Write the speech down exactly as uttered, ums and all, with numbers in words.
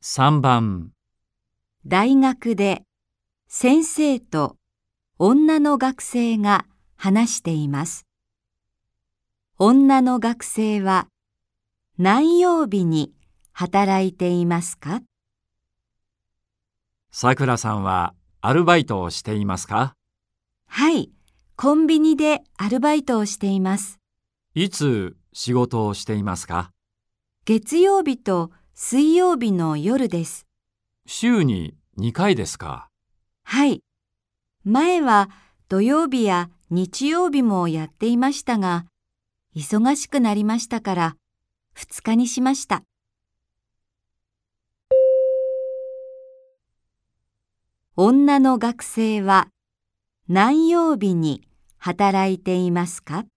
さんばん、 大学で先生と女の学生が話しています。女の学生は何曜日に働いていますか？ さくらさんはアルバイトをしていますか？ はい、コンビニでアルバイトをしています。 いつ仕事をしていますか？ 月曜日と水曜日の夜です。 週ににかいですか？ はい。前は土曜日や日曜日もやっていましたが、忙しくなりましたからふつかにしました。女の学生は何曜日に働いていますか？